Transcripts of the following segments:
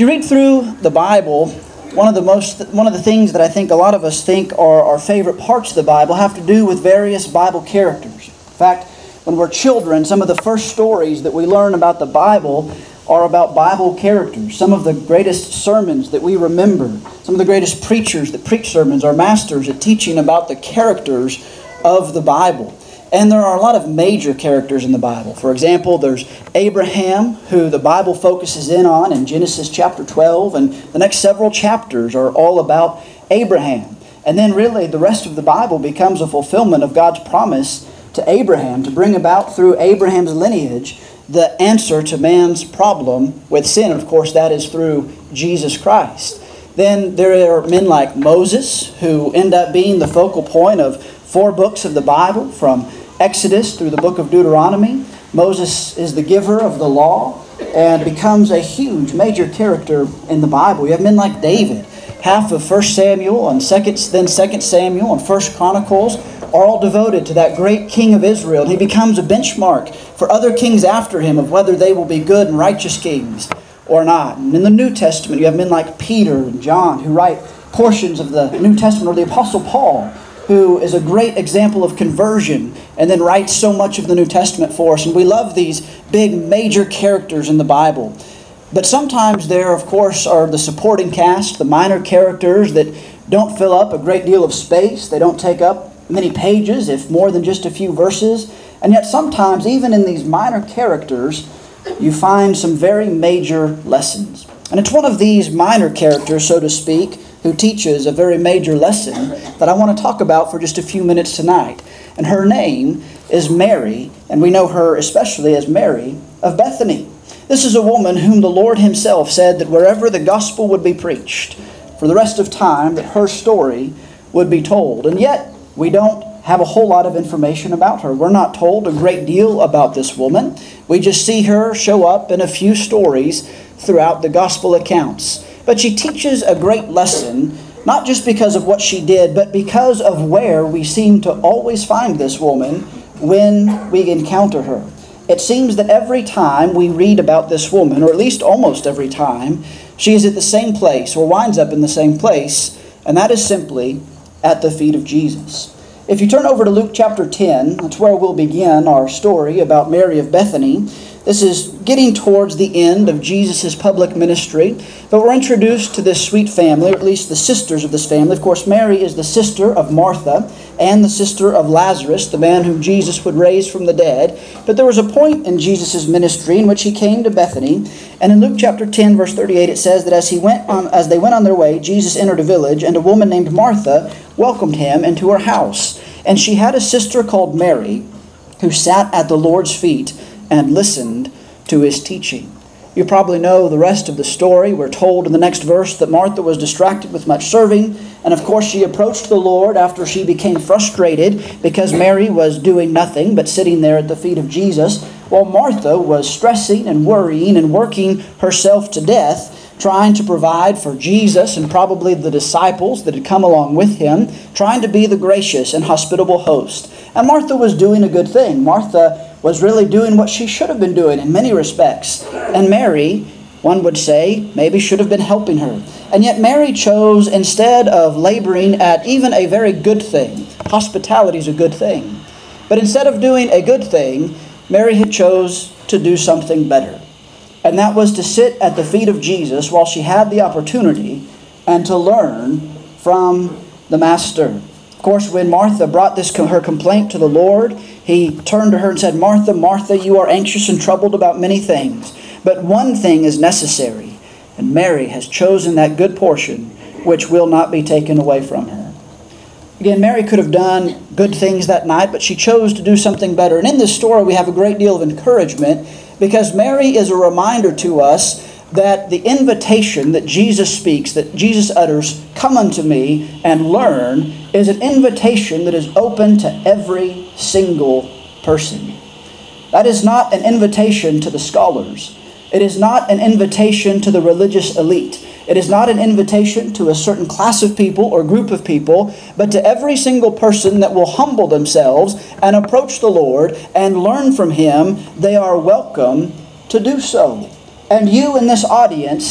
you read through the Bible, one of the things that I think a lot of us think are our favorite parts of the Bible have to do with various Bible characters. In fact, when we're children, some of the first stories that we learn about the Bible are about Bible characters. Some of the greatest sermons that we remember, some of the greatest preachers that preach sermons are masters at teaching about the characters of the Bible. And there are a lot of major characters in the Bible. For example, there's Abraham, who the Bible focuses in on in Genesis chapter 12, and the next several chapters are all about Abraham. And then really the rest of the Bible becomes a fulfillment of God's promise to Abraham to bring about through Abraham's lineage the answer to man's problem with sin. Of course, that is through Jesus Christ. Then there are men like Moses, who end up being the focal point of 4 books of the Bible, from Exodus through the book of Deuteronomy. Moses is the giver of the law and becomes a huge, major character in the Bible. You have men like David. Half of 1 Samuel and 2 Samuel and 1 Chronicles are all devoted to that great king of Israel. And he becomes a benchmark for other kings after him of whether they will be good and righteous kings or not. And in the New Testament, you have men like Peter and John who write portions of the New Testament, or the Apostle Paul, who is a great example of conversion and then writes so much of the New Testament for us. And we love these big major characters in the Bible. But sometimes there, of course, are the supporting cast, the minor characters that don't fill up a great deal of space. They don't take up many pages, if more than just a few verses. And yet sometimes, even in these minor characters, you find some very major lessons. And it's one of these minor characters, so to speak, who teaches a very major lesson that I want to talk about for just a few minutes tonight. And her name is Mary, and we know her especially as Mary of Bethany. This is a woman whom the Lord Himself said that wherever the gospel would be preached, for the rest of time, that her story would be told. And yet, we don't have a whole lot of information about her. We're not told a great deal about this woman. We just see her show up in a few stories throughout the gospel accounts. But she teaches a great lesson, not just because of what she did, but because of where we seem to always find this woman when we encounter her. It seems that every time we read about this woman, or at least almost every time, she is at the same place, or winds up in the same place, and that is simply at the feet of Jesus. If you turn over to Luke chapter 10, that's where we'll begin our story about Mary of Bethany. This is getting towards the end of Jesus' public ministry, but we're introduced to this sweet family, or at least the sisters of this family. Of course, Mary is the sister of Martha and the sister of Lazarus, the man whom Jesus would raise from the dead. But there was a point in Jesus' ministry in which He came to Bethany, and in Luke chapter 10, verse 38, it says that as they went on their way, Jesus entered a village, and a woman named Martha welcomed Him into her house. And she had a sister called Mary, who sat at the Lord's feet and listened to His teaching. You probably know the rest of the story. We're told in the next verse that Martha was distracted with much serving, and of course she approached the Lord after she became frustrated because Mary was doing nothing but sitting there at the feet of Jesus, while Martha was stressing and worrying and working herself to death, trying to provide for Jesus and probably the disciples that had come along with Him, trying to be the gracious and hospitable host. And Martha was doing a good thing. Martha was really doing what she should have been doing in many respects. And Mary, one would say, maybe should have been helping her. And yet Mary chose, instead of laboring at even a very good thing, hospitality is a good thing, but instead of doing a good thing, Mary had chose to do something better. And that was to sit at the feet of Jesus while she had the opportunity and to learn from the Master. Of course, when Martha brought her complaint to the Lord, He turned to her and said, "Martha, Martha, you are anxious and troubled about many things, but one thing is necessary, and Mary has chosen that good portion which will not be taken away from her." Again, Mary could have done good things that night, but she chose to do something better. And in this story, we have a great deal of encouragement, because Mary is a reminder to us that the invitation that Jesus speaks, that Jesus utters, "Come unto me and learn," is an invitation that is open to every single person. That is not an invitation to the scholars. It is not an invitation to the religious elite. It is not an invitation to a certain class of people or group of people, but to every single person that will humble themselves and approach the Lord and learn from Him. They are welcome to do so. And you in this audience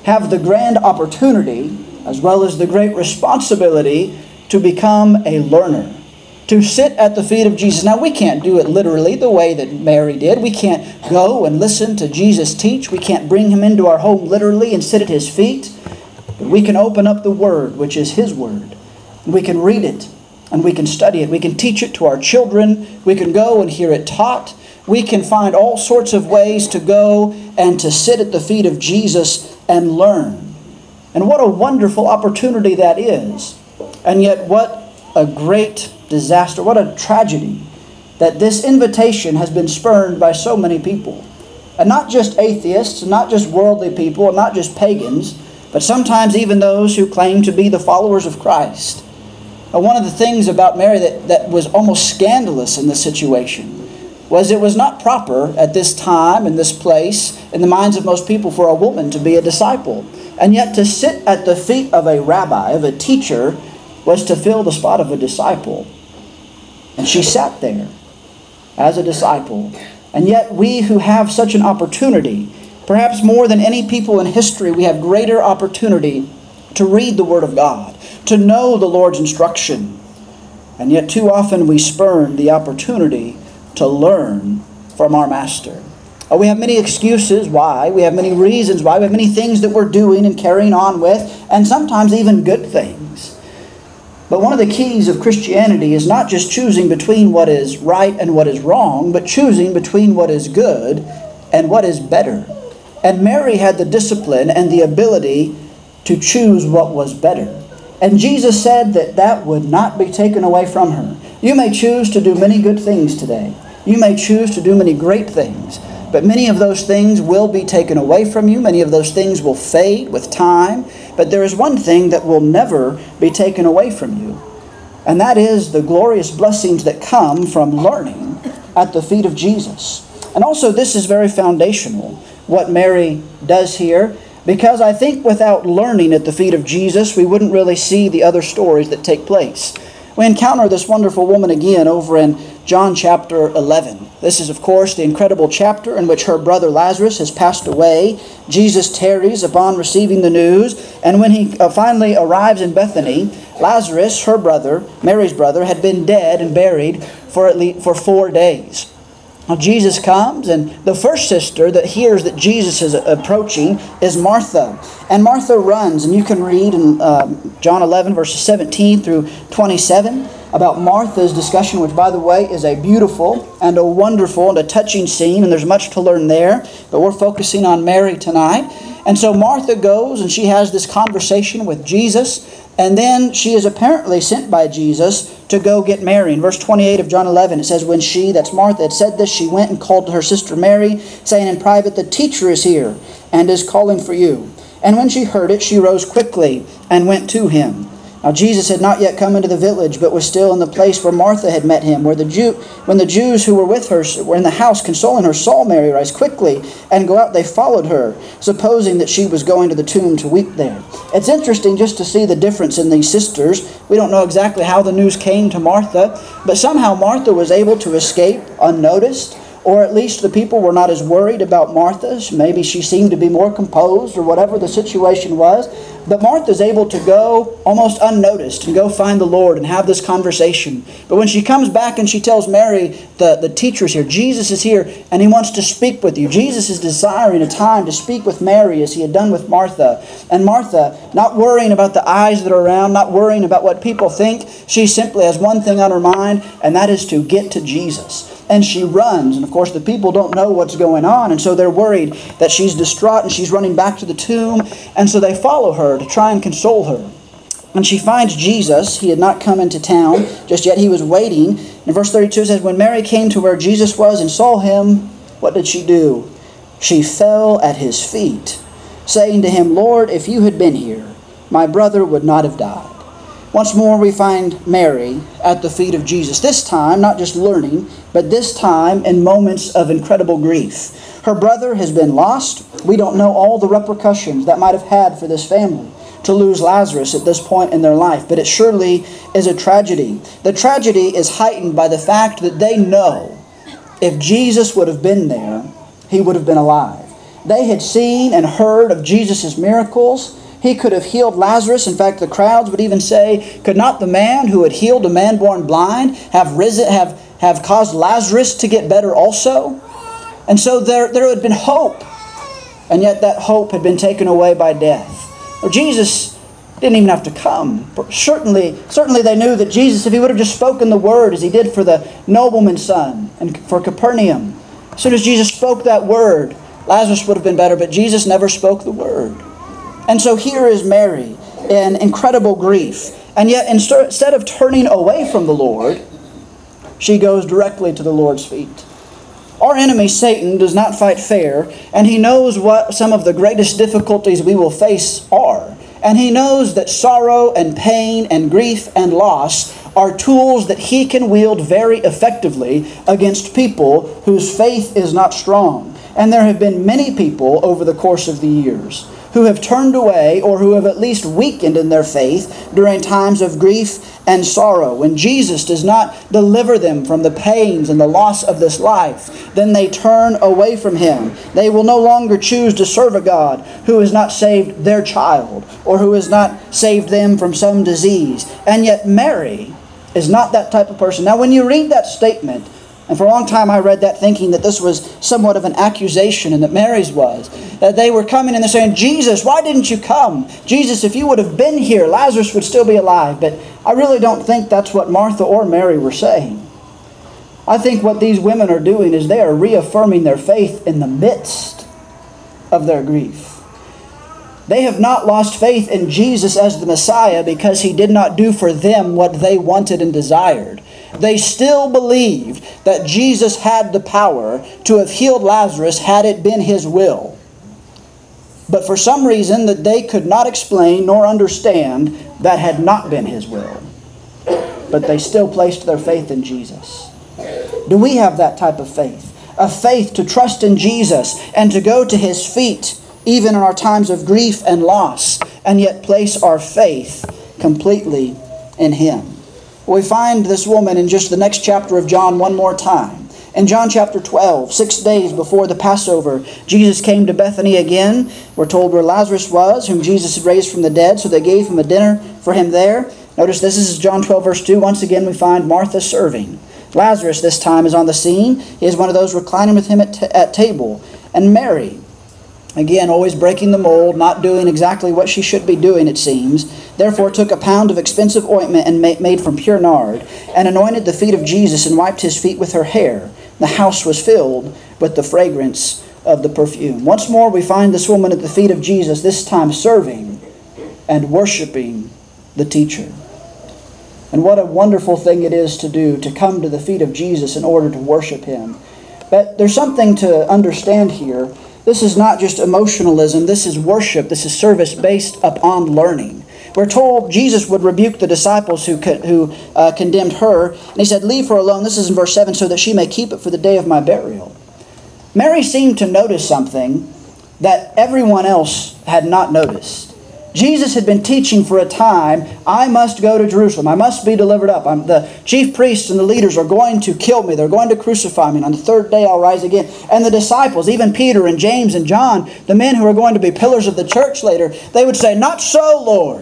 have the grand opportunity, as well as the great responsibility, to become a learner, to sit at the feet of Jesus. Now, we can't do it literally the way that Mary did. We can't go and listen to Jesus teach. We can't bring Him into our home literally and sit at His feet. But we can open up the Word, which is His Word. And we can read it, and we can study it. We can teach it to our children. We can go and hear it taught. We can find all sorts of ways to go and to sit at the feet of Jesus and learn. And what a wonderful opportunity that is. And yet what a great disaster, what a tragedy that this invitation has been spurned by so many people. And not just atheists, not just worldly people, and not just pagans, but sometimes even those who claim to be the followers of Christ. One of the things about Mary that was almost scandalous in this situation was it was not proper at this time, in this place, in the minds of most people, for a woman to be a disciple. And yet to sit at the feet of a rabbi, of a teacher, was to fill the spot of a disciple. And she sat there as a disciple. And yet we who have such an opportunity, perhaps more than any people in history, we have greater opportunity to read the Word of God, to know the Lord's instruction. And yet too often we spurn the opportunity to learn from our Master. We have many excuses why. We have many reasons why. We have many things that we're doing and carrying on with, and sometimes even good things. But one of the keys of Christianity is not just choosing between what is right and what is wrong, but choosing between what is good and what is better. And Mary had the discipline and the ability to choose what was better. And Jesus said that that would not be taken away from her. You may choose to do many good things today. You may choose to do many great things. But many of those things will be taken away from you. Many of those things will fade with time. But there is one thing that will never be taken away from you. And that is the glorious blessings that come from learning at the feet of Jesus. And also this is very foundational, what Mary does here. Because I think without learning at the feet of Jesus, we wouldn't really see the other stories that take place. We encounter this wonderful woman again over in John chapter 11. This is, of course, the incredible chapter in which her brother Lazarus has passed away. Jesus tarries upon receiving the news. And when he finally arrives in Bethany, Lazarus, her brother, Mary's brother, had been dead and buried for 4 days. Now Jesus comes, and the first sister that hears that Jesus is approaching is Martha. And Martha runs, and you can read in John 11, verses 17 through 27, about Martha's discussion, which, by the way, is a beautiful and a wonderful and a touching scene, and there's much to learn there, but we're focusing on Mary tonight. And so Martha goes, and she has this conversation with Jesus, and then she is apparently sent by Jesus to go get Mary. In verse 28 of John 11, it says, when she, that's Martha, had said this, she went and called to her sister Mary, saying in private, the teacher is here, and is calling for you. And when she heard it, she rose quickly and went to him. Now Jesus had not yet come into the village, but was still in the place where Martha had met him. When the Jews who were with her were in the house consoling her, saw Mary rise quickly and go out, they followed her, supposing that she was going to the tomb to weep there. It's interesting just to see the difference in these sisters. We don't know exactly how the news came to Martha, but somehow Martha was able to escape unnoticed. Or at least the people were not as worried about Martha. Maybe she seemed to be more composed or whatever the situation was. But Martha's able to go almost unnoticed and go find the Lord and have this conversation. But when she comes back and she tells Mary, the teacher's here, Jesus is here, and he wants to speak with you. Jesus is desiring a time to speak with Mary as he had done with Martha. And Martha, not worrying about the eyes that are around, not worrying about what people think, she simply has one thing on her mind, and that is to get to Jesus. And she runs, and of course the people don't know what's going on, and so they're worried that she's distraught and she's running back to the tomb, and so they follow her to try and console her. And she finds Jesus. He had not come into town just yet. He was waiting. In verse 32 it says, when Mary came to where Jesus was and saw him, what did she do? She fell at his feet, saying to him, Lord, if you had been here, my brother would not have died. Once more we find Mary at the feet of Jesus. This time, not just learning, but this time in moments of incredible grief. Her brother has been lost. We don't know all the repercussions that might have had for this family to lose Lazarus at this point in their life, but it surely is a tragedy. The tragedy is heightened by the fact that they know if Jesus would have been there, he would have been alive. They had seen and heard of Jesus' miracles. He could have healed Lazarus. In fact, the crowds would even say, could not the man who had healed a man born blind have caused Lazarus to get better also? And so there had been hope. And yet that hope had been taken away by death. Well, Jesus didn't even have to come. Certainly they knew that Jesus, if he would have just spoken the word as he did for the nobleman's son and for Capernaum, as soon as Jesus spoke that word, Lazarus would have been better, but Jesus never spoke the word. And so here is Mary in incredible grief. And yet instead of turning away from the Lord, she goes directly to the Lord's feet. Our enemy, Satan, does not fight fair, and he knows what some of the greatest difficulties we will face are. And he knows that sorrow and pain and grief and loss are tools that he can wield very effectively against people whose faith is not strong. And there have been many people over the course of the years who have turned away or who have at least weakened in their faith during times of grief and sorrow. When Jesus does not deliver them from the pains and the loss of this life, then they turn away from Him. They will no longer choose to serve a God who has not saved their child or who has not saved them from some disease. And yet Mary is not that type of person. Now when you read that statement, and for a long time I read that thinking that this was somewhat of an accusation, and that Mary's was. That they were coming and they're saying, Jesus, why didn't you come? Jesus, if you would have been here, Lazarus would still be alive. But I really don't think that's what Martha or Mary were saying. I think what these women are doing is they are reaffirming their faith in the midst of their grief. They have not lost faith in Jesus as the Messiah because He did not do for them what they wanted and desired. They still believed that Jesus had the power to have healed Lazarus had it been His will. But for some reason that they could not explain nor understand, that had not been His will. But they still placed their faith in Jesus. Do we have that type of faith? A faith to trust in Jesus and to go to His feet even in our times of grief and loss, and yet place our faith completely in Him. We find this woman in just the next chapter of John one more time. In John chapter 12, 6 days before the Passover, Jesus came to Bethany again. We're told where Lazarus was, whom Jesus had raised from the dead, so they gave him a dinner for him there. Notice this is John 12 verse 2. Once again we find Martha serving. Lazarus this time is on the scene. He is one of those reclining with him at table. And Mary, again, always breaking the mold, not doing exactly what she should be doing, it seems, therefore took a pound of expensive ointment and made from pure nard, and anointed the feet of Jesus and wiped His feet with her hair. The house was filled with the fragrance of the perfume. Once more we find this woman at the feet of Jesus, this time serving and worshiping the teacher. And what a wonderful thing it is to do, to come to the feet of Jesus in order to worship Him. But there's something to understand here. This is not just emotionalism, this is worship, this is service based upon learning. We're told Jesus would rebuke the disciples who condemned her, and He said, leave her alone, this is in verse 7, so that she may keep it for the day of my burial. Mary seemed to notice something that everyone else had not noticed. Jesus had been teaching for a time, I must go to Jerusalem. I must be delivered up. The chief priests and the leaders are going to kill me. They're going to crucify me. And on the third day I'll rise again. And the disciples, even Peter and James and John, the men who are going to be pillars of the church later, they would say, not so, Lord.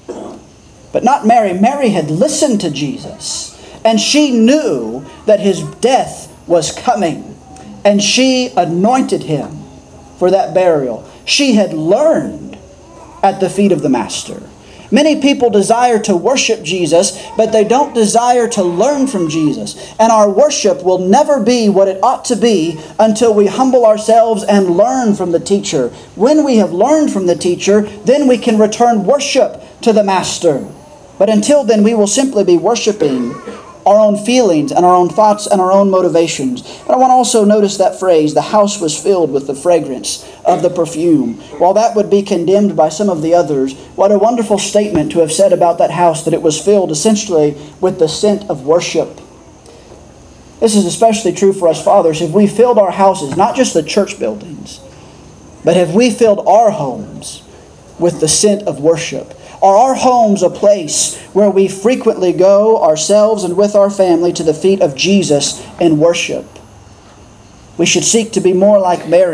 But not Mary. Mary had listened to Jesus. And she knew that His death was coming. And she anointed Him for that burial. She had learned at the feet of the Master. Many people desire to worship Jesus, but they don't desire to learn from Jesus. And our worship will never be what it ought to be until we humble ourselves and learn from the teacher. When we have learned from the teacher, then we can return worship to the Master. But until then, we will simply be worshiping our own feelings and our own thoughts and our own motivations. But I want to also notice that phrase, the house was filled with the fragrance of the perfume. While that would be condemned by some of the others, what a wonderful statement to have said about that house, that it was filled essentially with the scent of worship. This is especially true for us fathers. If we filled our houses, not just the church buildings, but have we filled our homes with the scent of worship? Are our homes a place where we frequently go ourselves and with our family to the feet of Jesus in worship? We should seek to be more like Mary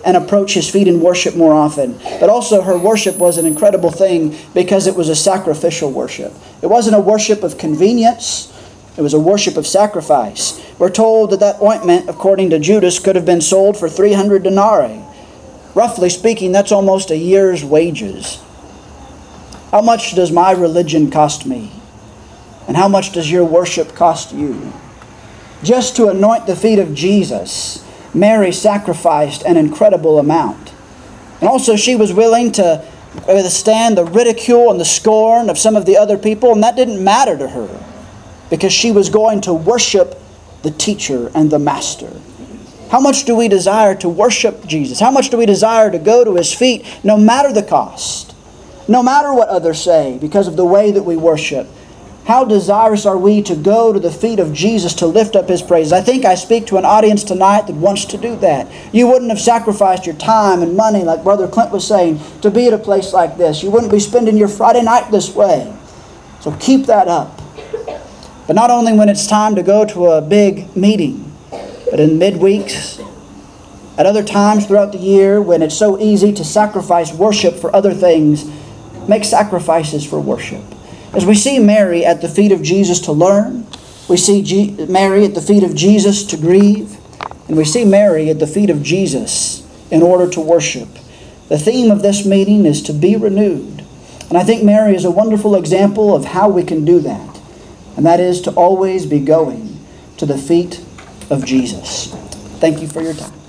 and approach His feet in worship more often. But also her worship was an incredible thing because it was a sacrificial worship. It wasn't a worship of convenience. It was a worship of sacrifice. We're told that that ointment, according to Judas, could have been sold for 300 denarii. Roughly speaking, that's almost a year's wages. How much does my religion cost me? And how much does your worship cost you? Just to anoint the feet of Jesus, Mary sacrificed an incredible amount. And also she was willing to withstand the ridicule and the scorn of some of the other people, and that didn't matter to her because she was going to worship the teacher and the master. How much do we desire to worship Jesus? How much do we desire to go to His feet no matter the cost? No matter what others say because of the way that we worship? How desirous are we to go to the feet of Jesus to lift up His praises? I think I speak to an audience tonight that wants to do that. You wouldn't have sacrificed your time and money, like Brother Clint was saying, to be at a place like this. You wouldn't be spending your Friday night this way. So keep that up. But not only when it's time to go to a big meeting, but in midweeks, at other times throughout the year when it's so easy to sacrifice worship for other things, make sacrifices for worship. As we see Mary at the feet of Jesus to learn, we see Mary at the feet of Jesus to grieve, and we see Mary at the feet of Jesus in order to worship. The theme of this meeting is to be renewed. And I think Mary is a wonderful example of how we can do that. And that is to always be going to the feet of Jesus. Thank you for your time.